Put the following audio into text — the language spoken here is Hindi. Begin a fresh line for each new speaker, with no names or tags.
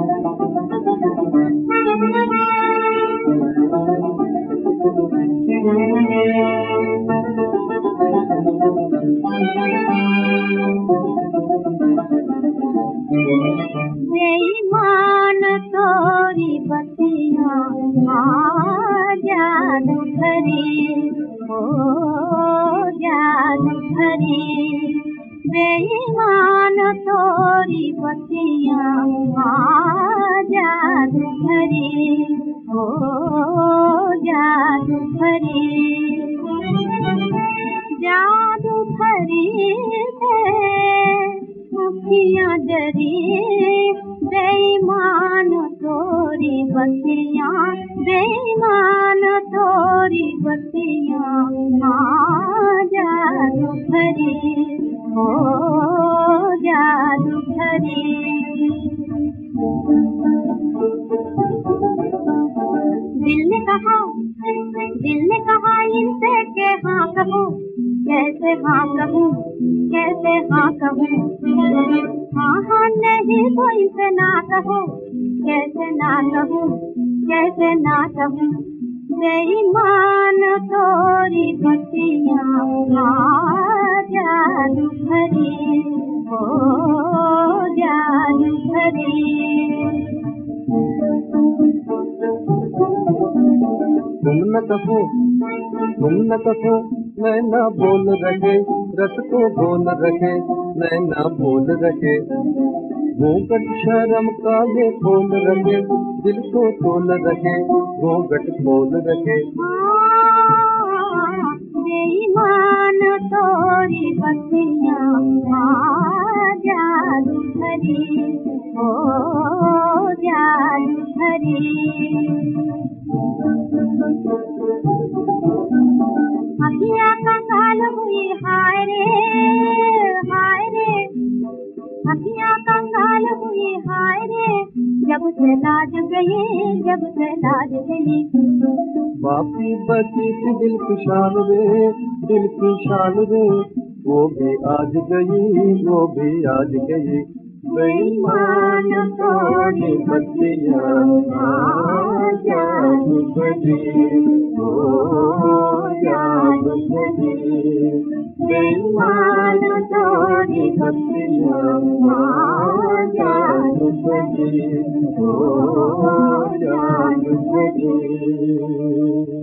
बेईमान तोरी बतिया जादू भरी हो जादू भरी। बेईमान तोरी बतिया जादू भरी हो जादू भरी। जादू भरी अखियाँ डरी बेईमान तोरी बतिया बेईमान तोरी बतिया जादू भरी हो जादू भरी। दिल ने कहा इनसे के हाँ कहूँ कैसे हाँ कहूँ कैसे हाँ कहूँ। हाँ हाँ नहीं तो इसे ना कहो कैसे ना कहूँ कैसे ना कहूँ। बेईमान तोरी बतिया जादू भरी हो जादू भरी।
तुम न कहो नैना बोल रहे रस को बोल रहे नैना बोल रहे। घूंघट शर्म काले खोल रहे दिल को तोल रहे घूंघट खोल रहे।
बेईमान तोरी बतिया जादू भरी हो जादू भरी। अखियाँ कंगाल हुई हाय रे अखियाँ कंगाल हुई हाय रे। जब से लाज गई जब से लाज गई।
बापी बची थी दिल की शान रे वो भी आज गई वो भी आज गई। बेईमान तोरी बतिया जादू भरी हो जादू भरी। बेईमान तोरी बतिया जादू भरी हो जादू भरी।